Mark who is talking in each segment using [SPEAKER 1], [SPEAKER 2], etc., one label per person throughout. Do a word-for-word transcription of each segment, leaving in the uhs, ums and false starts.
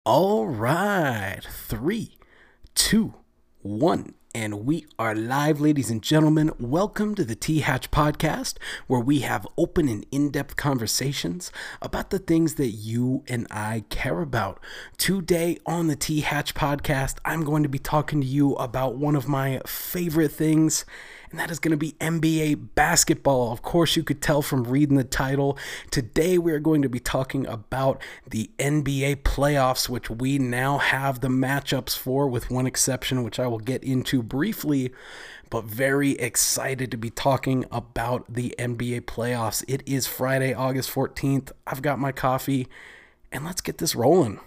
[SPEAKER 1] All right, three, two, one, and we are live, ladies and gentlemen. Welcome to the T Hatch Podcast, where we have open and in-depth conversations about the things that you and I care about. Today on the T Hatch Podcast, I'm going to be talking to you about one of my favorite things, and that is going to be N B A basketball. Of course, you could tell from reading the title. Today, we are going to be talking about the N B A playoffs, which we now have the matchups for, with one exception, which I will get into briefly. But very excited to be talking about the N B A playoffs. It is Friday, August fourteenth. I've got my coffee, and let's get this rolling.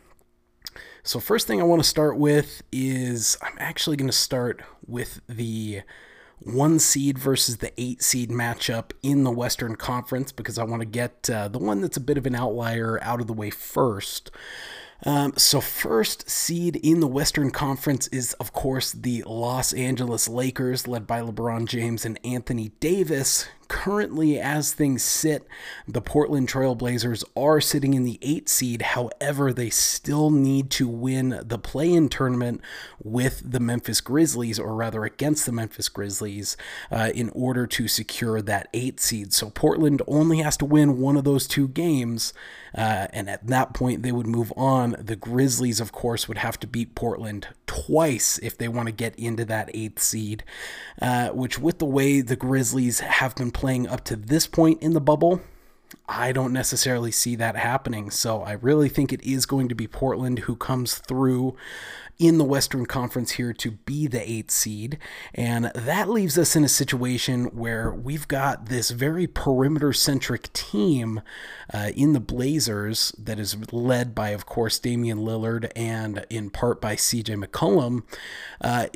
[SPEAKER 1] So first thing I want to start with is I'm actually going to start with the one seed versus the eight seed matchup in the Western Conference, because I want to get uh, the one that's a bit of an outlier out of the way first. Um, so first seed in the Western Conference is, of course, the Los Angeles Lakers, led by LeBron James and Anthony Davis. Currently, as things sit, the Portland Trail Blazers are sitting in the eight seed. However, they still need to win the play-in tournament with the Memphis Grizzlies, or rather against the Memphis Grizzlies, uh, in order to secure that eight seed. So Portland only has to win one of those two games, uh, and at that point they would move on. The Grizzlies, of course, would have to beat Portland twice if they want to get into that eighth seed, uh, which, with the way the Grizzlies have been playing up to this point in the bubble, I don't necessarily see that happening. So I really think it is going to be Portland who comes through in the Western Conference here to be the eighth seed. And that leaves us in a situation where we've got this very perimeter-centric team uh, in the Blazers that is led by, of course, Damian Lillard and in part by C J McCollum, uh,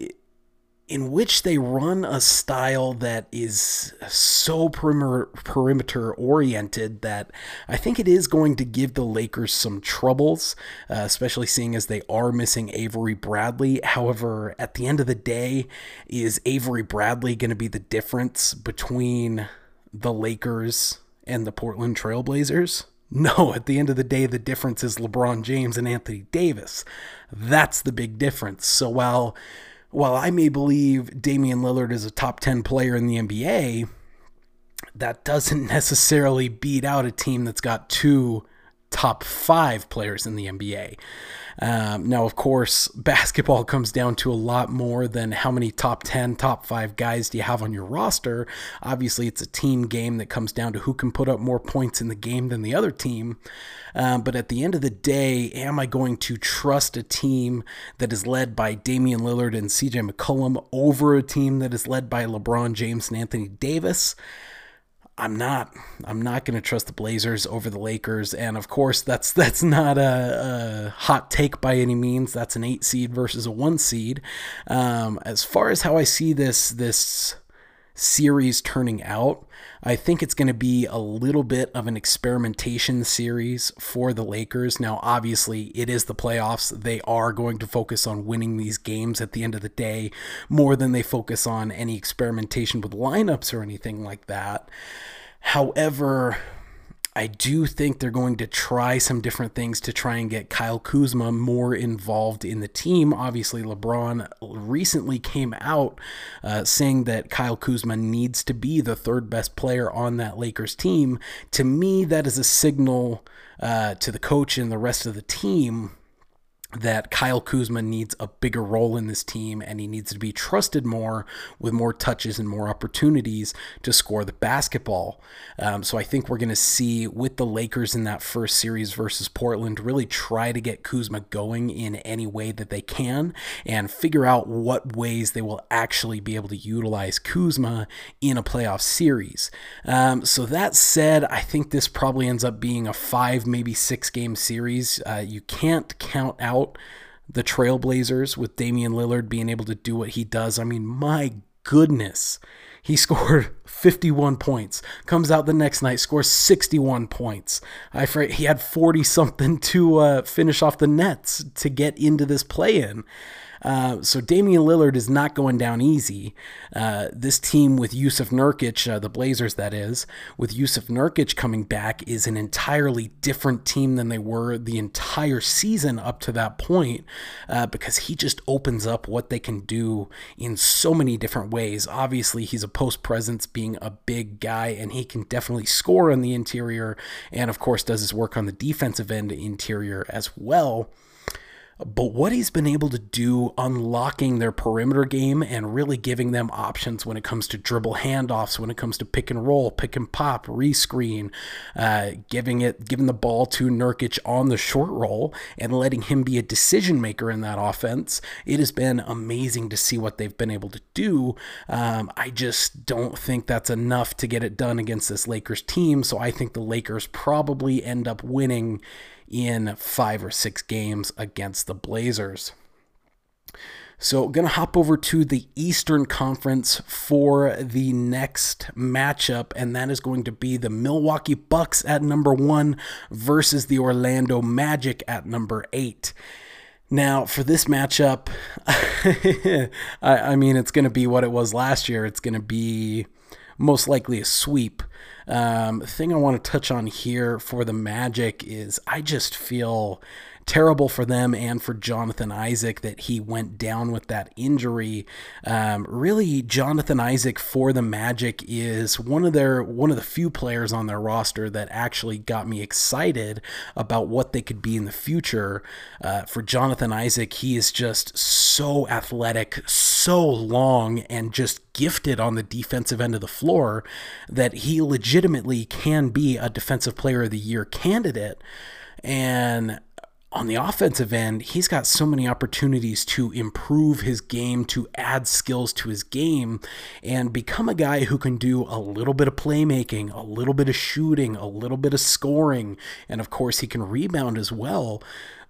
[SPEAKER 1] in which they run a style that is so perimeter, perimeter oriented that I think it is going to give the Lakers some troubles, uh, especially seeing as they are missing Avery Bradley. However, at the end of the day, is Avery Bradley going to be the difference between the Lakers and the Portland Trail Blazers? No, at the end of the day, the difference is LeBron James and Anthony Davis. That's the big difference. So while While I may believe Damian Lillard is a top ten player in the N B A, that doesn't necessarily beat out a team that's got two top five players in the N B A. Um, now, of course, basketball comes down to a lot more than how many top ten, top five guys do you have on your roster. Obviously, it's a team game that comes down to who can put up more points in the game than the other team. Um, but at the end of the day, am I going to trust a team that is led by Damian Lillard and C J McCollum over a team that is led by LeBron James and Anthony Davis? I'm not. I'm not going to trust the Blazers over the Lakers, and of course, that's that's not a, a hot take by any means. That's an eight seed versus a one seed. Um, as far as how I see this this series turning out, I think it's going to be a little bit of an experimentation series for the Lakers. Now, obviously, it is the playoffs. They are going to focus on winning these games at the end of the day more than they focus on any experimentation with lineups or anything like that. However, I do think they're going to try some different things to try and get Kyle Kuzma more involved in the team. Obviously, LeBron recently came out uh, saying that Kyle Kuzma needs to be the third best player on that Lakers team. To me, that is a signal uh, to the coach and the rest of the team that Kyle Kuzma needs a bigger role in this team, and he needs to be trusted more with more touches and more opportunities to score the basketball. Um, so I think we're going to see, with the Lakers in that first series versus Portland, really try to get Kuzma going in any way that they can and figure out what ways they will actually be able to utilize Kuzma in a playoff series. Um, so that said, I think this probably ends up being a five, maybe six game series. Uh, you can't count out the Trailblazers with Damian Lillard being able to do what he does. I mean, my goodness, he scored fifty-one points, comes out the next night, scores sixty-one points. I forget, he had forty something to uh, finish off the Nets to get into this play-in. Uh, so Damian Lillard is not going down easy. Uh, this team with Jusuf Nurkic, uh, the Blazers that is, with Jusuf Nurkic coming back is an entirely different team than they were the entire season up to that point, uh, because he just opens up what they can do in so many different ways. Obviously, he's a post presence, being a big guy, and he can definitely score on the interior, and of course does his work on the defensive end interior as well. But what he's been able to do unlocking their perimeter game and really giving them options when it comes to dribble handoffs, when it comes to pick and roll, pick and pop, rescreen, uh, giving it, giving the ball to Nurkic on the short roll and letting him be a decision maker in that offense. It has been amazing to see what they've been able to do. Um, I just don't think that's enough to get it done against this Lakers team. So I think the Lakers probably end up winning in five or six games against the Blazers. So going to hop over to the Eastern Conference for the next matchup, and that is going to be the Milwaukee Bucks at number one versus the Orlando Magic at number eight. Now, for this matchup, I, I mean, it's going to be what it was last year. It's going to be most likely a sweep. Um, thing I want to touch on here for the Magic is I just feel terrible for them and for Jonathan Isaac that he went down with that injury. Um, really, Jonathan Isaac for the Magic is one of their one of the few players on their roster that actually got me excited about what they could be in the future. Uh, for Jonathan Isaac, he is just so athletic, so long, and just gifted on the defensive end of the floor that he legitimately can be a Defensive Player of the Year candidate. And on the offensive end, he's got so many opportunities to improve his game, to add skills to his game, and become a guy who can do a little bit of playmaking, a little bit of shooting, a little bit of scoring, and of course he can rebound as well.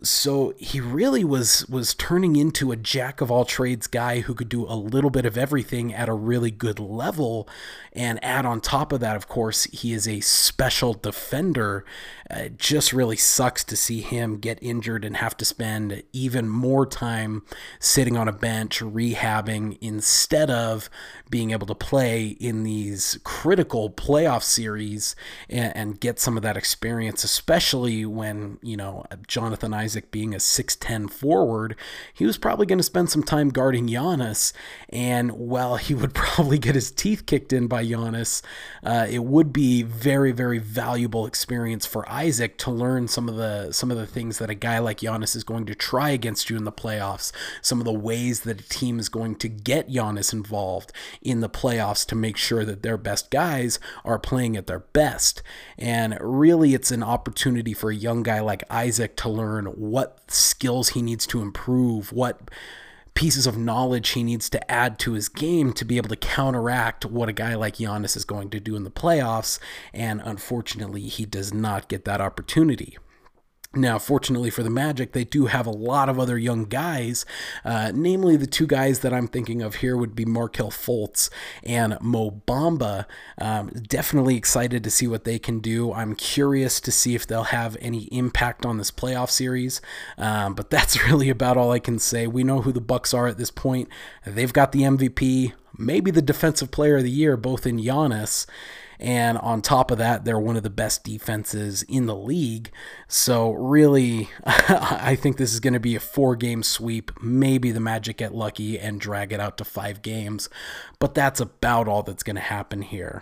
[SPEAKER 1] So he really was was turning into a jack-of-all-trades guy who could do a little bit of everything at a really good level. And add on top of that, of course, he is a special defender. Uh, it just really sucks to see him get injured and have to spend even more time sitting on a bench, rehabbing, instead of being able to play in these critical playoff series and, and get some of that experience, especially when, you know, Jonathan Isaac being a six ten forward, he was probably going to spend some time guarding Giannis, and while he would probably get his teeth kicked in by Giannis, uh, it would be very, very valuable experience for Isaac to learn some of the some of the things that a guy like Giannis is going to try against you in the playoffs, some of the ways that a team is going to get Giannis involved in the playoffs to make sure that their best guys are playing at their best. And really, it's an opportunity for a young guy like Isaac to learn what skills he needs to improve, what pieces of knowledge he needs to add to his game to be able to counteract what a guy like Giannis is going to do in the playoffs. And unfortunately, he does not get that opportunity. Now, fortunately for the Magic, they do have a lot of other young guys, uh, namely the two guys that I'm thinking of here would be Markelle Fultz and Mo Bamba. Um, definitely excited to see what they can do. I'm curious to see if they'll have any impact on this playoff series, um, but that's really about all I can say. We know who the Bucks are at this point. They've got the M V P, maybe the Defensive Player of the Year, both in Giannis. And on top of that, they're one of the best defenses in the league. So really, I think this is going to be a four-game sweep. Maybe the Magic get lucky and drag it out to five games. But that's about all that's going to happen here.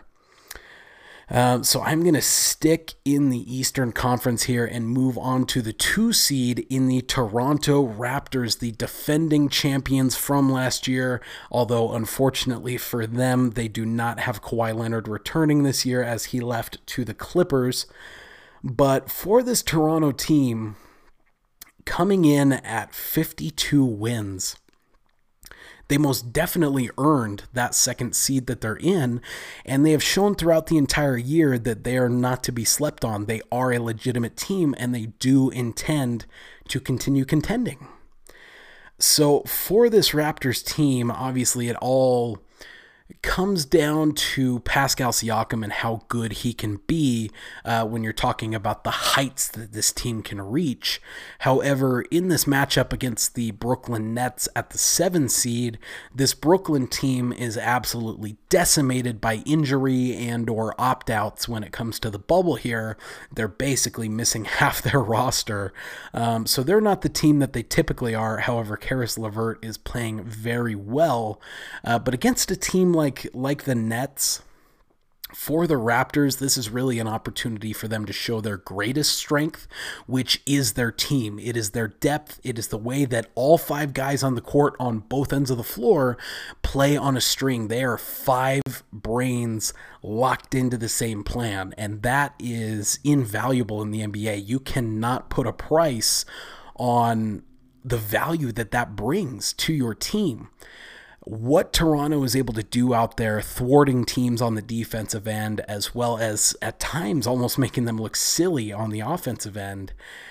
[SPEAKER 1] Um, so I'm going to stick in the Eastern Conference here and move on to the two seed in the Toronto Raptors, the defending champions from last year. Although unfortunately for them, they do not have Kawhi Leonard returning this year as he left to the Clippers. But for this Toronto team, coming in at fifty-two wins, they most definitely earned that second seed that they're in, and they have shown throughout the entire year that they are not to be slept on. They are a legitimate team, and they do intend to continue contending. So for this Raptors team, obviously it all comes down to Pascal Siakam and how good he can be uh, when you're talking about the heights that this team can reach. However, in this matchup against the Brooklyn Nets at the seven seed, this Brooklyn team is absolutely decimated by injury and or opt-outs when it comes to the bubble here. They're basically missing half their roster. Um, so they're not the team that they typically are. However, Caris LeVert is playing very well. Uh, but against a team like like the Nets, for the Raptors, this is really an opportunity for them to show their greatest strength, which is their team. It is their depth. It is the way that all five guys on the court on both ends of the floor play on a string. They are five brains locked into the same plan, and that is invaluable in the N B A. You cannot put a price on the value that that brings to your team. What Toronto is able to do out there, thwarting teams on the defensive end, as well as at times almost making them look silly on the offensive end,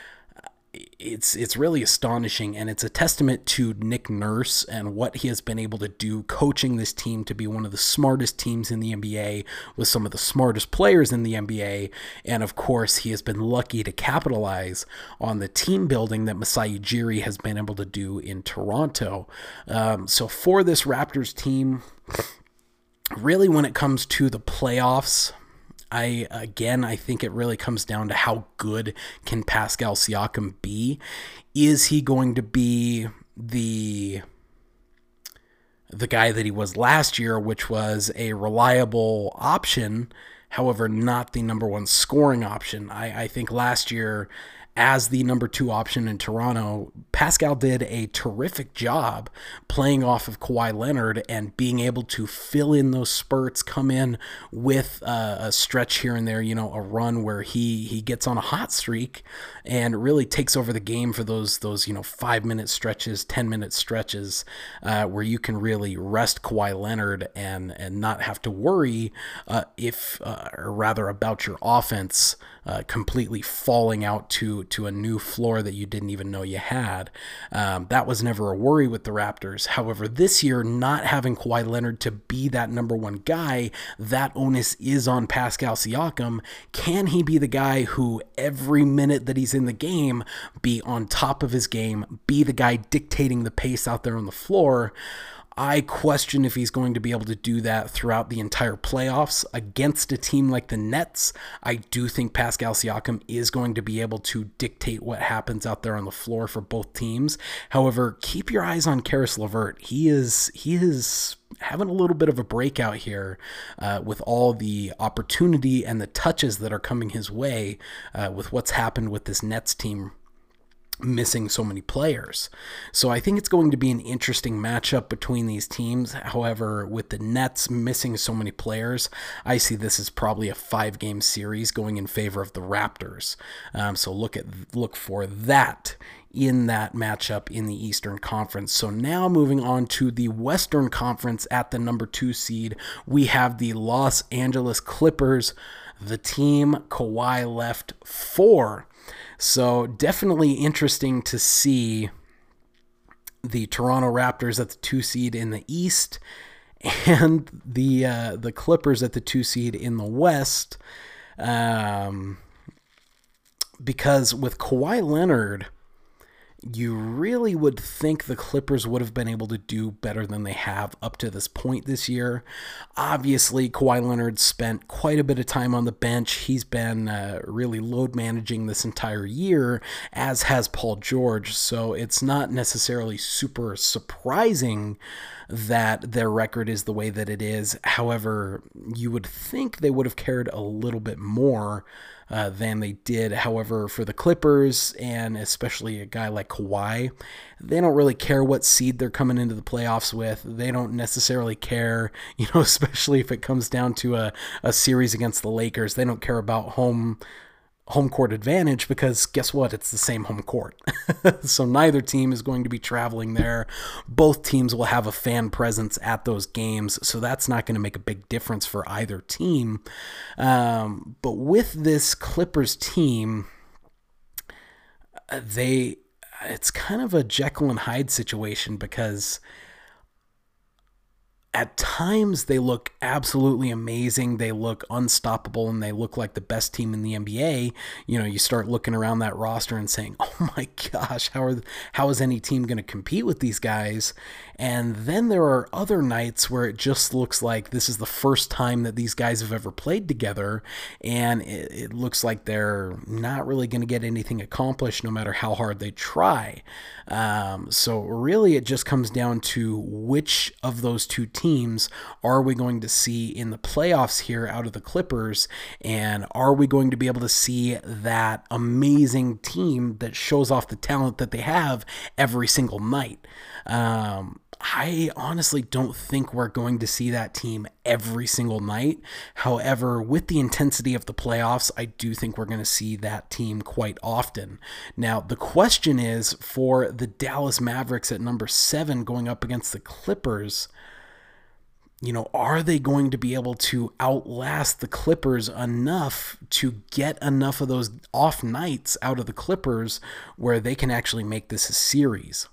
[SPEAKER 1] it's it's really astonishing, and it's a testament to Nick Nurse and what he has been able to do coaching this team to be one of the smartest teams in the N B A with some of the smartest players in the N B A. And of course, he has been lucky to capitalize on the team building that Masai Ujiri has been able to do in Toronto. Um, so for this Raptors team, really when it comes to the playoffs, I, again, I think it really comes down to how good can Pascal Siakam be. Is he going to be the the guy that he was last year, which was a reliable option, however, not the number one scoring option? I, I think last year, as the number two option in Toronto, Pascal did a terrific job playing off of Kawhi Leonard and being able to fill in those spurts, come in with a, a stretch here and there, you know, a run where he he gets on a hot streak and really takes over the game for those, those you know, five-minute stretches, ten-minute stretches uh, where you can really rest Kawhi Leonard and, and not have to worry uh, if, uh, or rather about your offense uh, completely falling out to to a new floor that you didn't even know you had. Um, that was never a worry with the Raptors. However, this year, not having Kawhi Leonard to be that number one guy, that onus is on Pascal Siakam. Can he be the guy who every minute that he's in the game, be on top of his game, be the guy dictating the pace out there on the floor? I question if he's going to be able to do that throughout the entire playoffs against a team like the Nets. I do think Pascal Siakam is going to be able to dictate what happens out there on the floor for both teams. However, keep your eyes on Caris LeVert. He is he is having a little bit of a breakout here uh, with all the opportunity and the touches that are coming his way uh, with what's happened with this Nets team missing so many players. So I think it's going to be an interesting matchup between these teams. However, with the Nets missing so many players, I see this as probably a five-game series going in favor of the Raptors. Um, so look at look for that in that matchup in the Eastern Conference. So now moving on to the Western Conference at the number two seed, we have the Los Angeles Clippers, the team Kawhi left for. So definitely interesting to see the Toronto Raptors at the two seed in the East and the uh, the Clippers at the two seed in the West. Um, because with Kawhi Leonard, you really would think the Clippers would have been able to do better than they have up to this point this year. Obviously, Kawhi Leonard spent quite a bit of time on the bench. He's been uh, really load managing this entire year, as has Paul George. So it's not necessarily super surprising that their record is the way that it is. However, you would think they would have cared a little bit more Uh, than they did. However, for the Clippers, and especially a guy like Kawhi, they don't really care what seed they're coming into the playoffs with. They don't necessarily care, you know, especially if it comes down to a, a series against the Lakers. They don't care about home home court advantage because guess what? It's the same home court. So neither team is going to be traveling there. Both teams will have a fan presence at those games, so that's not going to make a big difference for either team. Um, but with this Clippers team, they it's kind of a Jekyll and Hyde situation because At times, they look absolutely amazing. They look unstoppable, and they look like the best team in the N B A. You know, you start looking around that roster and saying, oh my gosh, how are how is any team going to compete with these guys? And then there are other nights where it just looks like this is the first time that these guys have ever played together, and it, it looks like they're not really going to get anything accomplished no matter how hard they try. Um, so really, it just comes down to which of those two teams are we going to see in the playoffs here out of the Clippers, and are we going to be able to see that amazing team that shows off the talent that they have every single night? Um, I honestly don't think we're going to see that team every single night. However, with the intensity of the playoffs, I do think we're going to see that team quite often. Now, the question is for the Dallas Mavericks at number seven going up against the Clippers, you know, are they going to be able to outlast the Clippers enough to get enough of those off nights out of the Clippers where they can actually make this a series?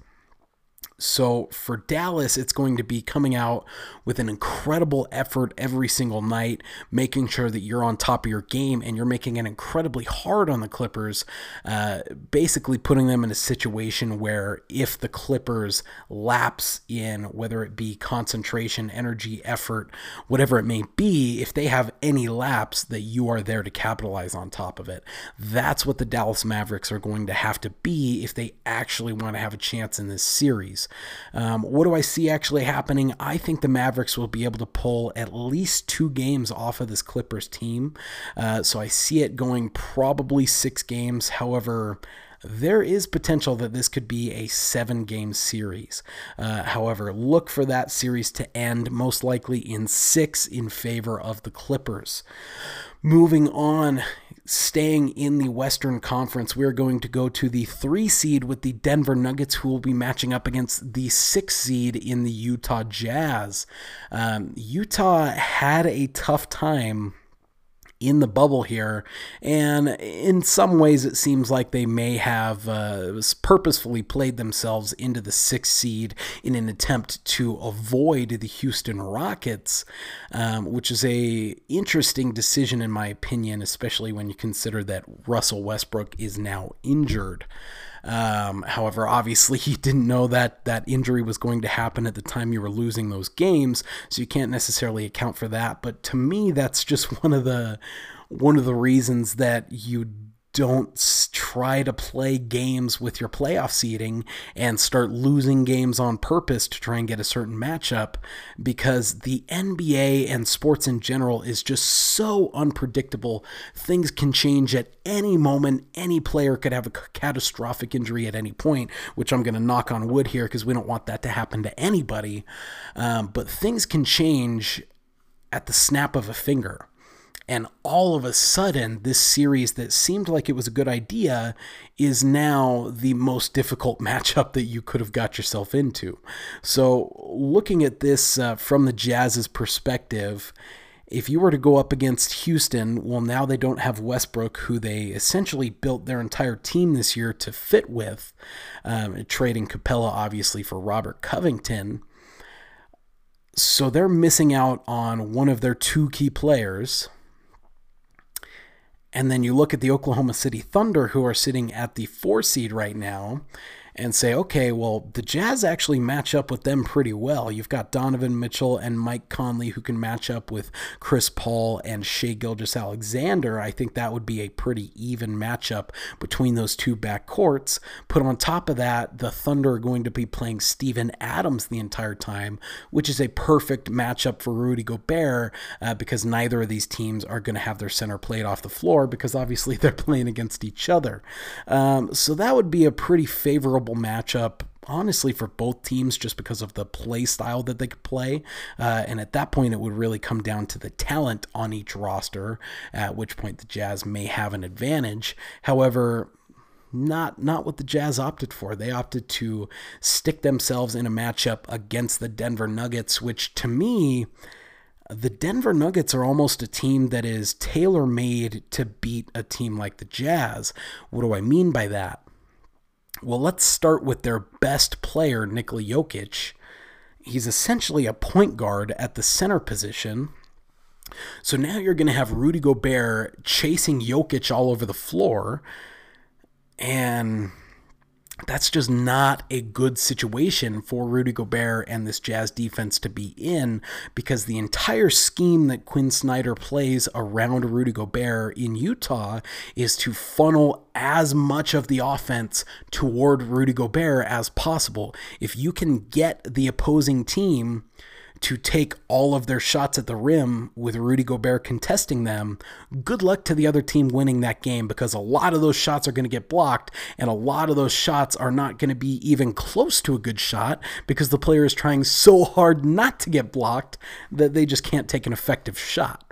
[SPEAKER 1] So for Dallas, it's going to be coming out with an incredible effort every single night, making sure that you're on top of your game and you're making it incredibly hard on the Clippers, uh, basically putting them in a situation where if the Clippers lapse in, whether it be concentration, energy, effort, whatever it may be, if they have any lapse, that you are there to capitalize on top of it. That's what the Dallas Mavericks are going to have to be if they actually want to have a chance in this series. Um, what do I see actually happening? I think the Mavericks will be able to pull at least two games off of this Clippers team. Uh, so I see it going probably six games. However, there is potential that this could be a seven-game series. Uh, however, look for that series to end most likely in six in favor of the Clippers. Moving on, staying in the Western Conference, we're going to go to the three seed with the Denver Nuggets, who will be matching up against the six seed in the Utah Jazz. Um, Utah had a tough time in the bubble here, and in some ways it seems like they may have uh, purposefully played themselves into the sixth seed in an attempt to avoid the Houston Rockets, um, which is a interesting decision in my opinion, especially when you consider that Russell Westbrook is now injured. Um, however, obviously you didn't know that that injury was going to happen at the time you were losing those games, so you can't necessarily account for that. But to me, that's just one of the one of the reasons that you don't try to play games with your playoff seeding and start losing games on purpose to try and get a certain matchup, because the N B A and sports in general is just so unpredictable. Things can change at any moment. Any player could have a catastrophic injury at any point, which I'm going to knock on wood here because we don't want that to happen to anybody. Um, but things can change at the snap of a finger. And all of a sudden, this series that seemed like it was a good idea is now the most difficult matchup that you could have got yourself into. So looking at this uh, from the Jazz's perspective, if you were to go up against Houston, well, now they don't have Westbrook, who they essentially built their entire team this year to fit with, um, trading Capella, obviously, for Robert Covington. So they're missing out on one of their two key players. And then you look at the Oklahoma City Thunder, who are sitting at the four seed right now, and say, okay, well, the Jazz actually match up with them pretty well. You've got Donovan Mitchell and Mike Conley who can match up with Chris Paul and Shai Gilgeous-Alexander. I think that would be a pretty even matchup between those two backcourts. Put on top of that, the Thunder are going to be playing Steven Adams the entire time, which is a perfect matchup for Rudy Gobert, uh, because neither of these teams are going to have their center played off the floor, because obviously they're playing against each other. Um, so that would be a pretty favorable matchup, honestly, for both teams, just because of the play style that they could play. Uh, and at that point, it would really come down to the talent on each roster, at which point the Jazz may have an advantage. However, Not not what the Jazz opted for. They opted to stick themselves in a matchup against the Denver Nuggets, which to me, the Denver Nuggets are almost a team that is tailor-made to beat a team like the Jazz. What do I mean by that? Well, let's start with their best player, Nikola Jokic. He's essentially a point guard at the center position. So now you're going to have Rudy Gobert chasing Jokic all over the floor, and that's just not a good situation for Rudy Gobert and this Jazz defense to be in, because the entire scheme that Quinn Snyder plays around Rudy Gobert in Utah is to funnel as much of the offense toward Rudy Gobert as possible. If you can get the opposing team to take all of their shots at the rim with Rudy Gobert contesting them, good luck to the other team winning that game, because a lot of those shots are going to get blocked, and a lot of those shots are not going to be even close to a good shot because the player is trying so hard not to get blocked that they just can't take an effective shot.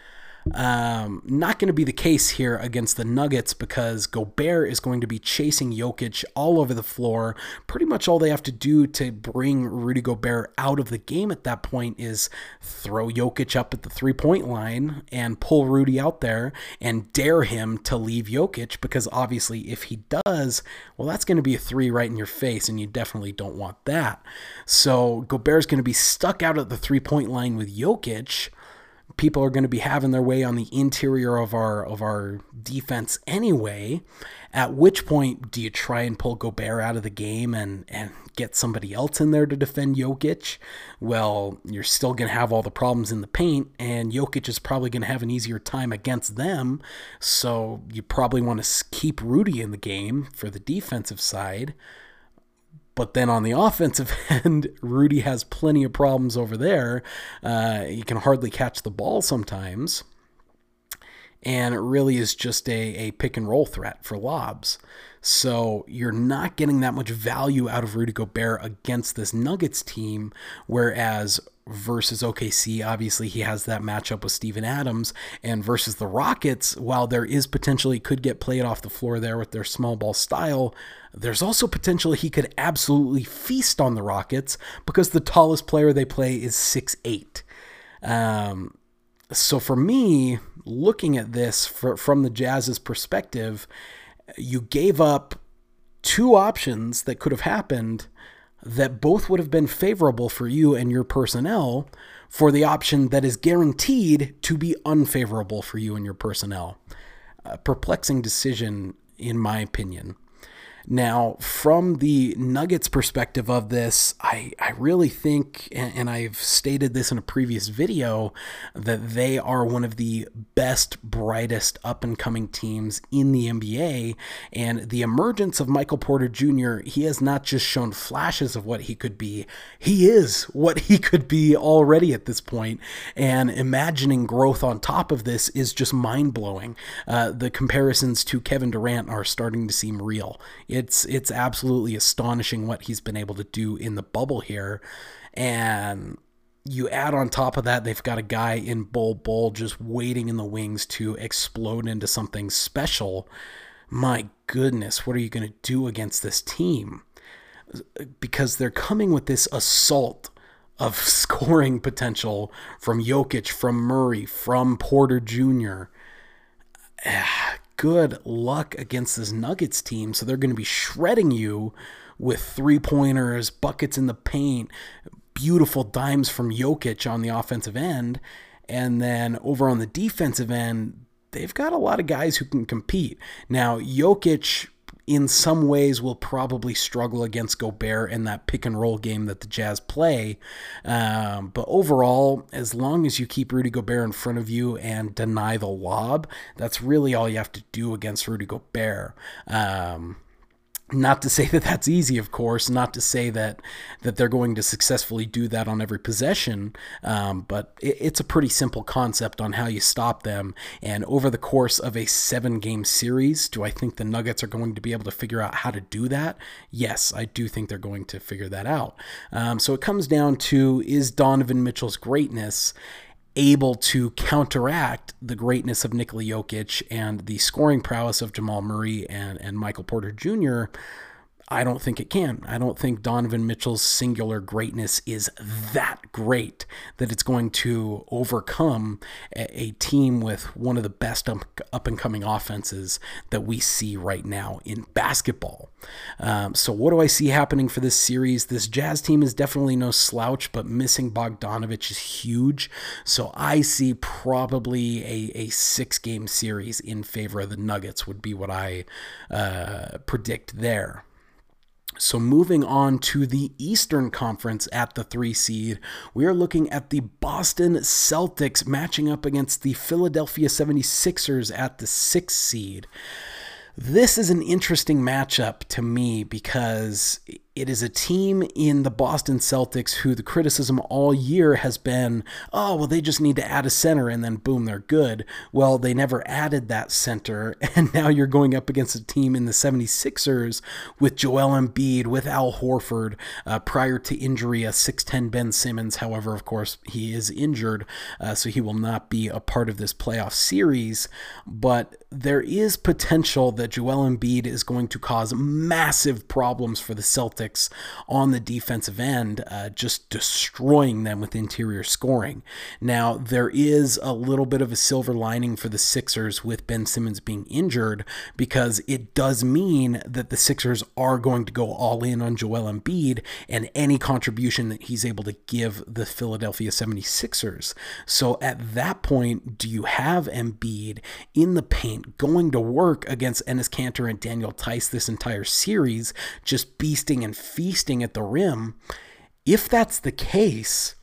[SPEAKER 1] Um, not going to be the case here against the Nuggets, because Gobert is going to be chasing Jokic all over the floor. Pretty much all they have to do to bring Rudy Gobert out of the game at that point is throw Jokic up at the three-point line and pull Rudy out there and dare him to leave Jokic, because obviously if he does, well, that's going to be a three right in your face, and you definitely don't want that. So Gobert's going to be stuck out at the three-point line with Jokic. People are going to be having their way on the interior of our of our defense anyway, at which point do you try and pull Gobert out of the game and, and get somebody else in there to defend Jokic? Well, you're still going to have all the problems in the paint, and Jokic is probably going to have an easier time against them, so you probably want to keep Rudy in the game for the defensive side. But then on the offensive end, Rudy has plenty of problems over there. Uh, he can hardly catch the ball sometimes. And it really is just a, a pick and roll threat for lobs. So you're not getting that much value out of Rudy Gobert against this Nuggets team, whereas versus O K C, obviously he has that matchup with Steven Adams, and versus the Rockets, while there is potentially could get played off the floor there with their small ball style, there's also potential he could absolutely feast on the Rockets, because the tallest player they play is six eight. Um, so for me, looking at this for, from the Jazz's perspective, you gave up two options that could have happened that both would have been favorable for you and your personnel, for the option that is guaranteed to be unfavorable for you and your personnel. A perplexing decision, in my opinion. Now, from the Nuggets perspective of this, I, I really think, and, and I've stated this in a previous video, that they are one of the best, brightest, up-and-coming teams in the N B A, and the emergence of Michael Porter Junior, he has not just shown flashes of what he could be, he is what he could be already at this point, and imagining growth on top of this is just mind-blowing. Uh, the comparisons to Kevin Durant are starting to seem real. It's it's absolutely astonishing what he's been able to do in the bubble here. And you add on top of that, they've got a guy in Bol Bol just waiting in the wings to explode into something special. My goodness, what are you going to do against this team? Because they're coming with this assault of scoring potential from Jokic, from Murray, from Porter Junior Good luck against this Nuggets team. So they're going to be shredding you with three-pointers, buckets in the paint, beautiful dimes from Jokic on the offensive end. And then over on the defensive end, they've got a lot of guys who can compete. Now, Jokic, in some ways, will probably struggle against Gobert in that pick and roll game that the Jazz play. Um, but overall, as long as you keep Rudy Gobert in front of you and deny the lob, that's really all you have to do against Rudy Gobert. Um, Not to say that that's easy, of course, not to say that that they're going to successfully do that on every possession, um, but it, it's a pretty simple concept on how you stop them. And over the course of a seven-game series, do I think the Nuggets are going to be able to figure out how to do that? Yes, I do think they're going to figure that out. Um, so it comes down to, is Donovan Mitchell's greatness able to counteract the greatness of Nikola Jokic and the scoring prowess of Jamal Murray and, and Michael Porter Junior? I don't think it can. I don't think Donovan Mitchell's singular greatness is that great that it's going to overcome a, a team with one of the best up and coming offenses that we see right now in basketball. Um, so what do I see happening for this series? This Jazz team is definitely no slouch, but missing Bogdanovich is huge. So I see probably a, a six game series in favor of the Nuggets would be what I uh, predict there. So moving on to the Eastern Conference at the three seed, we are looking at the Boston Celtics matching up against the Philadelphia seventy-sixers at the six seed. This is an interesting matchup to me because it is a team in the Boston Celtics who the criticism all year has been, oh, well, they just need to add a center and then boom, they're good. Well, they never added that center, and now you're going up against a team in the seventy-sixers with Joel Embiid, with Al Horford, uh, prior to injury, a six ten Ben Simmons. However, of course, he is injured, uh, so he will not be a part of this playoff series, but there is potential that Joel Embiid is going to cause massive problems for the Celtics on the defensive end, uh, just destroying them with interior scoring. Now, there is a little bit of a silver lining for the Sixers with Ben Simmons being injured, because it does mean that the Sixers are going to go all in on Joel Embiid and any contribution that he's able to give the Philadelphia seventy-sixers. So at that point, do you have Embiid in the paint going to work against Enes Kanter and Daniel Theis this entire series, just beasting and feasting at the rim? If that's the case,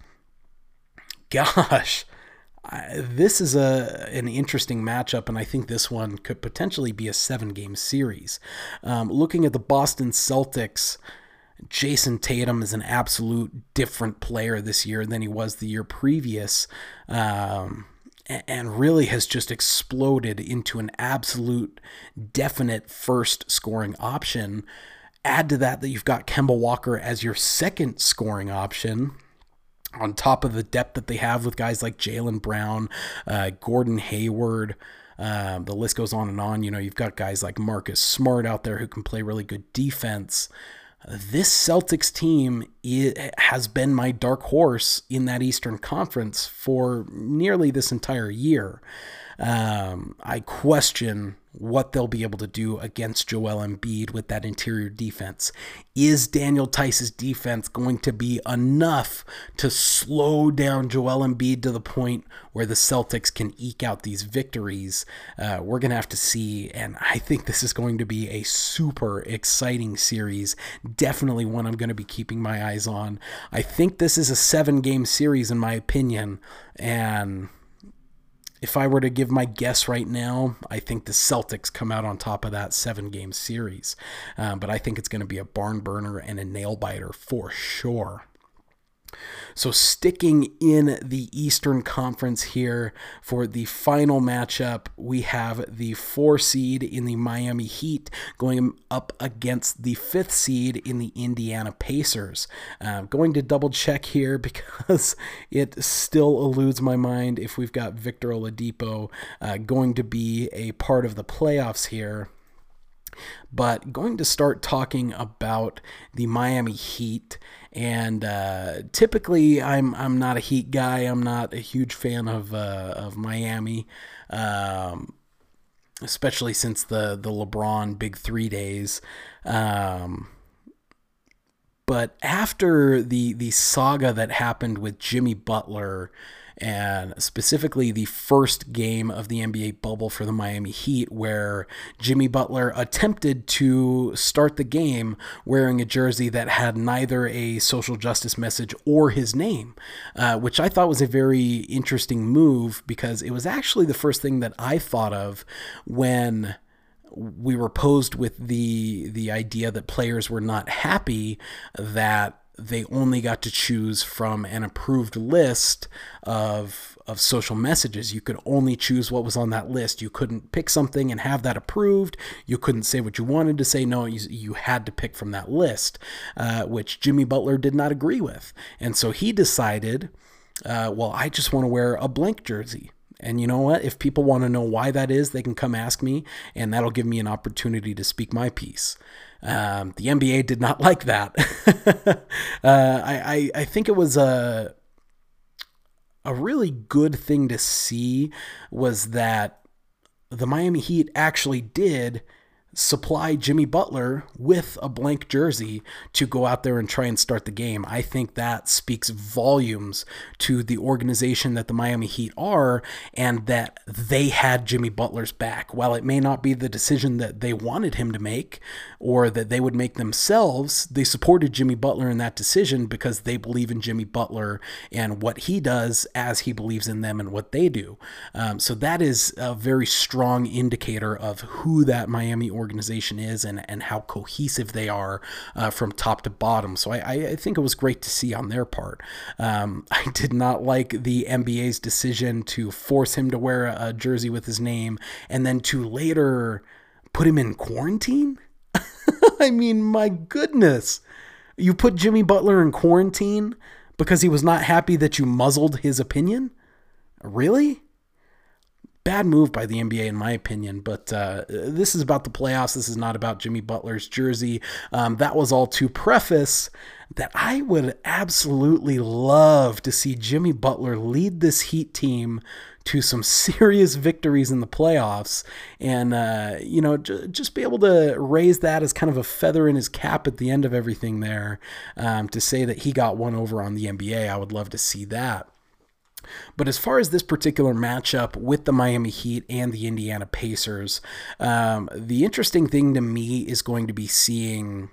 [SPEAKER 1] gosh, I, this is a an interesting matchup, and I think this one could potentially be a seven-game series. Um, looking at the Boston Celtics, Jason Tatum is an absolute different player this year than he was the year previous, um, and really has just exploded into an absolute definite first scoring option. Add to that that you've got Kemba Walker as your second scoring option, on top of the depth that they have with guys like Jaylen Brown, uh, Gordon Hayward. Um, the list goes on and on. You know, you've got guys like Marcus Smart out there who can play really good defense. This Celtics team it has been my dark horse in that Eastern Conference for nearly this entire year. Um, I question what they'll be able to do against Joel Embiid with that interior defense. Is Daniel Theis's defense going to be enough to slow down Joel Embiid to the point where the Celtics can eke out these victories? Uh, we're going to have to see, and I think this is going to be a super exciting series. Definitely one I'm going to be keeping my eyes on. I think this is a seven-game series in my opinion, and if I were to give my guess right now, I think the Celtics come out on top of that seven-game series. Um, but I think it's going to be a barn burner and a nail-biter for sure. So sticking in the Eastern Conference here for the final matchup, we have the four seed in the Miami Heat going up against the fifth seed in the Indiana Pacers. Uh, going to double check here because it still eludes my mind if we've got Victor Oladipo uh, going to be a part of the playoffs here. But going to start talking about the Miami Heat, and uh, typically I'm I'm not a Heat guy. I'm not a huge fan of uh, of Miami, um, especially since the the LeBron Big Three days. Um, but after the the saga that happened with Jimmy Butler, and specifically the first game of the N B A bubble for the Miami Heat, where Jimmy Butler attempted to start the game wearing a jersey that had neither a social justice message or his name, uh, which I thought was a very interesting move, because it was actually the first thing that I thought of when we were posed with the the idea that players were not happy that they only got to choose from an approved list of of social messages. You could only choose what was on that list. You couldn't pick something and have that approved. You couldn't say what you wanted to say. No, you, you had to pick from that list, uh, which Jimmy Butler did not agree with. And so he decided, uh, well, I just want to wear a blank jersey. And you know what? If people want to know why that is, they can come ask me, and that'll give me an opportunity to speak my piece. Um, the N B A did not like that. uh, I, I, I think it was a, a really good thing to see was that the Miami Heat actually did supply Jimmy Butler with a blank jersey to go out there and try and start the game. I think that speaks volumes to the organization that the Miami Heat are, and that they had Jimmy Butler's back. While it may not be the decision that they wanted him to make or that they would make themselves, they supported Jimmy Butler in that decision because they believe in Jimmy Butler and what he does as he believes in them and what they do. Um, so that is a very strong indicator of who that Miami organization is and, and how cohesive they are uh, from top to bottom. So I, I think it was great to see on their part. Um, I did not like the N B A's decision to force him to wear a, a jersey with his name and then to later put him in quarantine. I mean, my goodness. You put Jimmy Butler in quarantine because he was not happy that you muzzled his opinion? Really? Bad move by the N B A, in my opinion, but uh, this is about the playoffs. This is not about Jimmy Butler's jersey. Um, that was all to preface that I would absolutely love to see Jimmy Butler lead this Heat team to some serious victories in the playoffs and, uh, you know, j- just be able to raise that as kind of a feather in his cap at the end of everything there, um, to say that he got one over on the N B A. I would love to see that. But as far as this particular matchup with the Miami Heat and the Indiana Pacers, um, the interesting thing to me is going to be seeing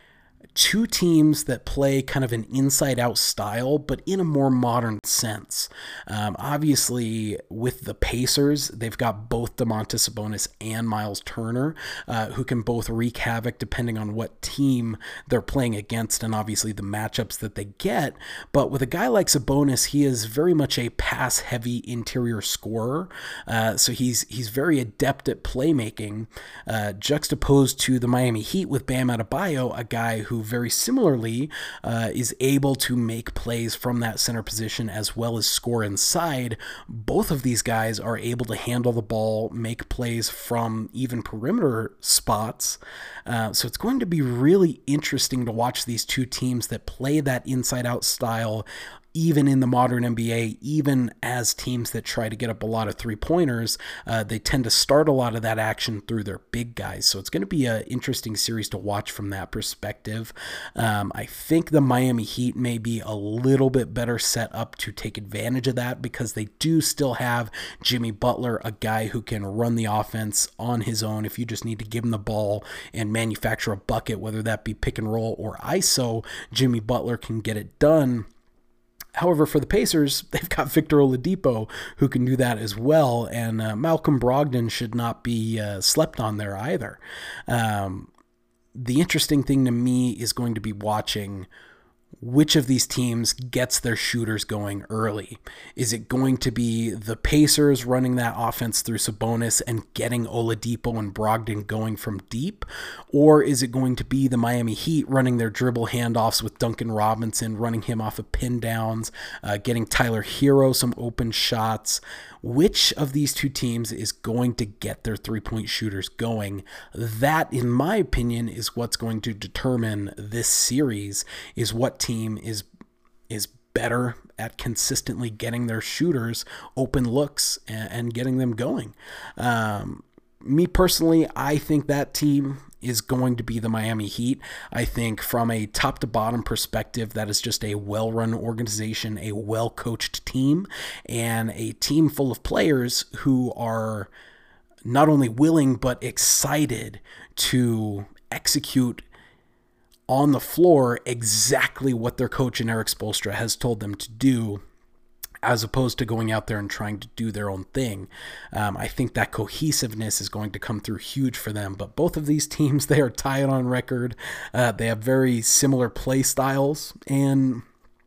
[SPEAKER 1] two teams that play kind of an inside-out style, but in a more modern sense. Um, obviously, with the Pacers, they've got both Domantas Sabonis and Miles Turner, uh, who can both wreak havoc depending on what team they're playing against and obviously the matchups that they get. But with a guy like Sabonis, he is very much a pass-heavy interior scorer, uh, so he's he's very adept at playmaking, uh, juxtaposed to the Miami Heat with Bam Adebayo, a guy who very similarly uh, is able to make plays from that center position as well as score inside. Both of these guys are able to handle the ball, make plays from even perimeter spots. Uh, so it's going to be really interesting to watch these two teams that play that inside-out style even in the modern N B A, even as teams that try to get up a lot of three-pointers, uh, they tend to start a lot of that action through their big guys. So it's going to be an interesting series to watch from that perspective. Um, I think the Miami Heat may be a little bit better set up to take advantage of that because they do still have Jimmy Butler, a guy who can run the offense on his own. If you just need to give him the ball and manufacture a bucket, whether that be pick and roll or I S O, Jimmy Butler can get it done. However, for the Pacers, they've got Victor Oladipo who can do that as well, and uh, Malcolm Brogdon should not be uh, slept on there either. Um, the interesting thing to me is going to be watching which of these teams gets their shooters going early. Is it going to be the Pacers running that offense through Sabonis and getting Oladipo and Brogdon going from deep? Or is it going to be the Miami Heat running their dribble handoffs with Duncan Robinson, running him off of pin downs, uh, getting Tyler Hero some open shots? Which of these two teams is going to get their three-point shooters going? That, in my opinion, is what's going to determine this series, is what team is is better at consistently getting their shooters open looks and, and getting them going. Um, me personally, I think that team is going to be the Miami Heat. I think from a top to bottom perspective, that is just a well-run organization, a well-coached team, and a team full of players who are not only willing but excited to execute on the floor exactly what their coach in Eric Spoelstra has told them to do, as opposed to going out there and trying to do their own thing. Um, I think that cohesiveness is going to come through huge for them. But both of these teams, they are tied on record. Uh, they have very similar play styles and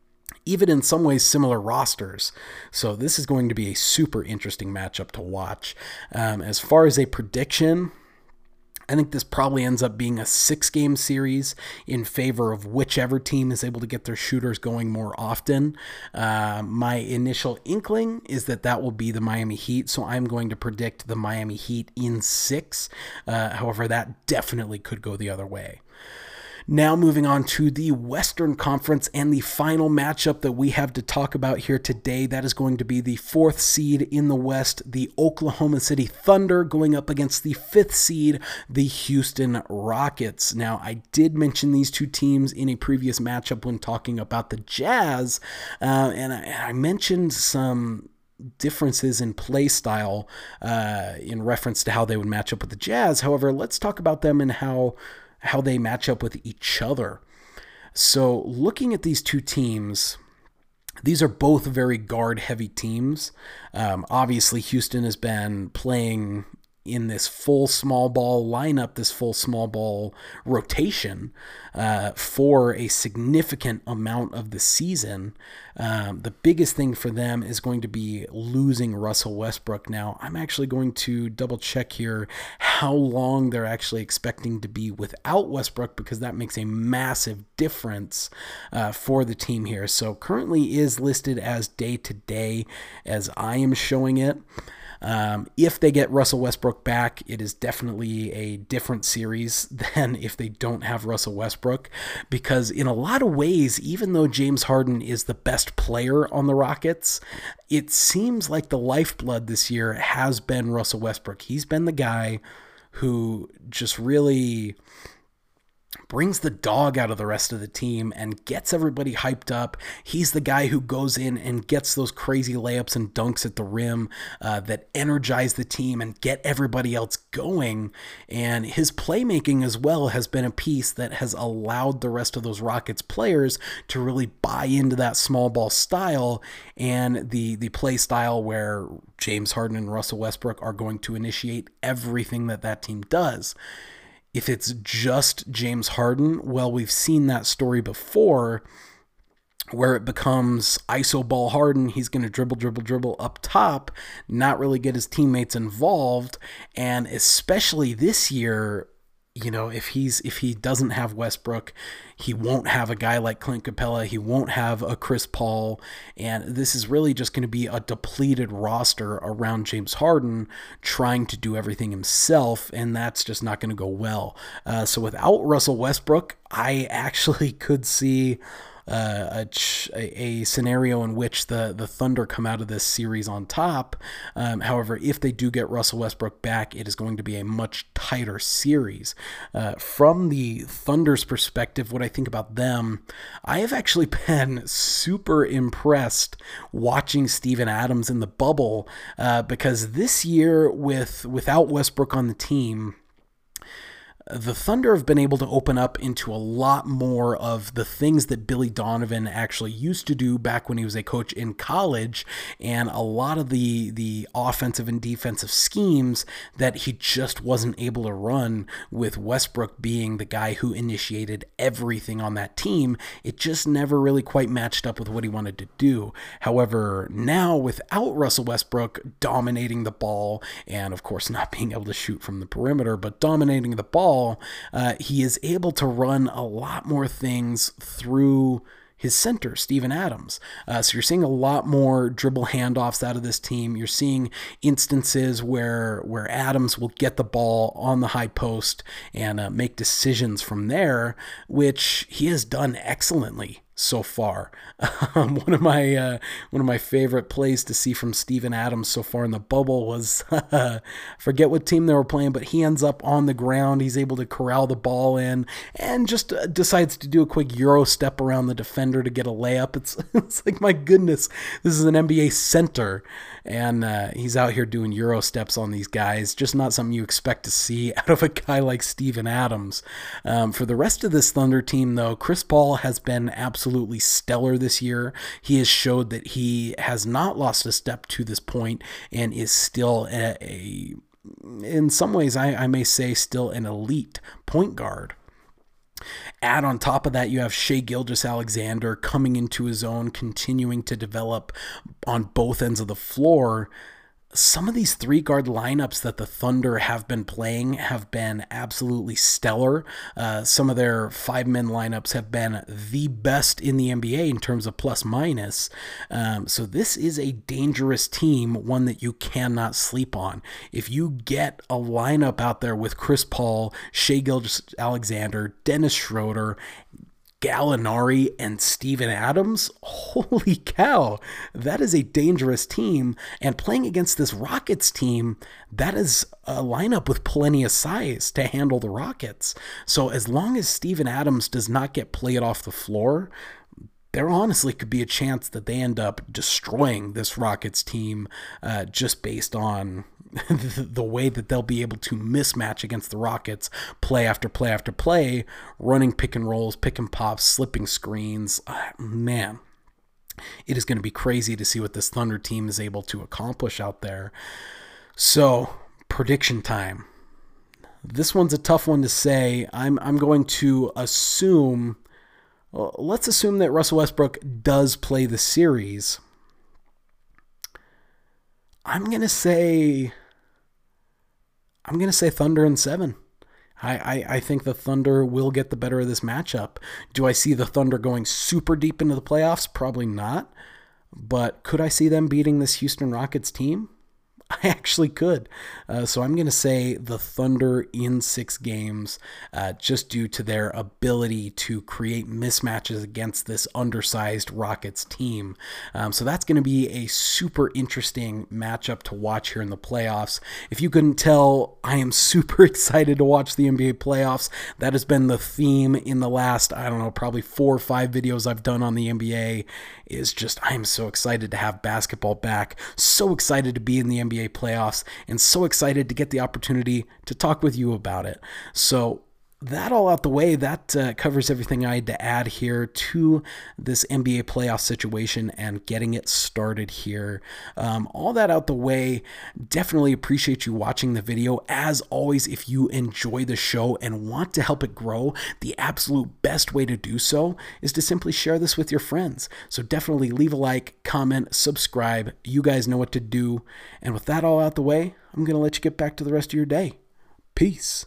[SPEAKER 1] even in some ways similar rosters. So this is going to be a super interesting matchup to watch. Um, as far as a prediction, I think this probably ends up being a six-game series in favor of whichever team is able to get their shooters going more often. Uh, my initial inkling is that that will be the Miami Heat, so I'm going to predict the Miami Heat in six. Uh, however, that definitely could go the other way. Now moving on to the Western Conference and the final matchup that we have to talk about here today. That is going to be the fourth seed in the West, the Oklahoma City Thunder, going up against the fifth seed, the Houston Rockets. Now, I did mention these two teams in a previous matchup when talking about the Jazz, uh, and I, I mentioned some differences in play style uh, in reference to how they would match up with the Jazz. However, let's talk about them and how how they match up with each other. So looking at these two teams, these are both very guard-heavy teams. Um, obviously, Houston has been playing in this full small ball lineup, this full small ball rotation uh, for a significant amount of the season. Um, the biggest thing for them is going to be losing Russell Westbrook. Now, I'm actually going to double check here how long they're actually expecting to be without Westbrook, because that makes a massive difference uh, for the team here. So currently is listed as day to day as I am showing it. Um, if they get Russell Westbrook back, it is definitely a different series than if they don't have Russell Westbrook, because in a lot of ways, even though James Harden is the best player on the Rockets, it seems like the lifeblood this year has been Russell Westbrook. He's been the guy who just really brings the dog out of the rest of the team and gets everybody hyped up. He's the guy who goes in and gets those crazy layups and dunks at the rim uh, that energize the team and get everybody else going. And his playmaking as well has been a piece that has allowed the rest of those Rockets players to really buy into that small ball style and the, the play style where James Harden and Russell Westbrook are going to initiate everything that that team does. If it's just James Harden, well, we've seen that story before where it becomes iso ball Harden. He's going to dribble, dribble, dribble up top, not really get his teammates involved. And especially this year, you know, if he's if he doesn't have Westbrook, he won't have a guy like Clint Capella. He won't have a Chris Paul. And this is really just going to be a depleted roster around James Harden trying to do everything himself. And that's just not going to go well. Uh, so without Russell Westbrook, I actually could see Uh, a, a scenario in which the, the Thunder come out of this series on top. Um, however, if they do get Russell Westbrook back, it is going to be a much tighter series. Uh, from the Thunder's perspective, what I think about them, I have actually been super impressed watching Steven Adams in the bubble uh, because this year with without Westbrook on the team, the Thunder have been able to open up into a lot more of the things that Billy Donovan actually used to do back when he was a coach in college, and a lot of the the offensive and defensive schemes that he just wasn't able to run with Westbrook being the guy who initiated everything on that team. It just never really quite matched up with what he wanted to do. However, now without Russell Westbrook dominating the ball, and of course not being able to shoot from the perimeter, but dominating the ball, Uh, he is able to run a lot more things through his center, Steven Adams. Uh, so you're seeing a lot more dribble handoffs out of this team. You're seeing instances where where Adams will get the ball on the high post and uh, make decisions from there, which he has done excellently so far. Um, one of my uh, one of my favorite plays to see from Steven Adams so far in the bubble was forget what team they were playing, but he ends up on the ground. He's able to corral the ball in and just uh, decides to do a quick Euro step around the defender to get a layup. It's it's like, my goodness, this is an N B A center, and uh, he's out here doing Euro steps on these guys. Just not something you expect to see out of a guy like Steven Adams. Um, for the rest of this Thunder team, though, Chris Paul has been absolutely absolutely stellar this year. He has showed that he has not lost a step to this point and is still a, a in some ways, I, I may say, still an elite point guard. Add on top of that, you have Shai Gilgeous-Alexander coming into his own, continuing to develop on both ends of the floor. some of these three guard lineups that the Thunder have been playing have been absolutely stellar. Uh, some of their five men lineups have been the best in the N B A in terms of plus minus. Um, so this is a dangerous team, one that you cannot sleep on. If you get a lineup out there with Chris Paul, Shai Gilgeous-Alexander, Dennis Schroeder, Gallinari, and Steven Adams, holy cow, that is a dangerous team. And playing against this Rockets team, that is a lineup with plenty of size to handle the Rockets. So as long as Steven Adams does not get played off the floor, there honestly could be a chance that they end up destroying this Rockets team uh, just based on the way that they'll be able to mismatch against the Rockets play after play after play, running pick and rolls, pick and pops, slipping screens. Uh, man, it is going to be crazy to see what this Thunder team is able to accomplish out there. So, prediction time. This one's a tough one to say. I'm I'm going to assume, well, let's assume that Russell Westbrook does play the series. I'm going to say, I'm going to say Thunder in seven. I, I, I think the Thunder will get the better of this matchup. Do I see the Thunder going super deep into the playoffs? Probably not. But could I see them beating this Houston Rockets team? I actually could. Uh, so I'm going to say the Thunder in six games, uh, just due to their ability to create mismatches against this undersized Rockets team. Um, so that's going to be a super interesting matchup to watch here in the playoffs. If you couldn't tell, I am super excited to watch the N B A playoffs. That has been the theme in the last, I don't know, probably four or five videos I've done on the N B A, is just I am so excited to have basketball back. So excited to be in the N B A playoffs, and so excited to get the opportunity to talk with you about it. So that all out the way, that uh, covers everything I had to add here to this N B A playoff situation and getting it started here. Um, all that out the way, definitely appreciate you watching the video. As always, if you enjoy the show and want to help it grow, the absolute best way to do so is to simply share this with your friends. So definitely leave a like, comment, subscribe. You guys know what to do. And with that all out the way, I'm going to let you get back to the rest of your day. Peace.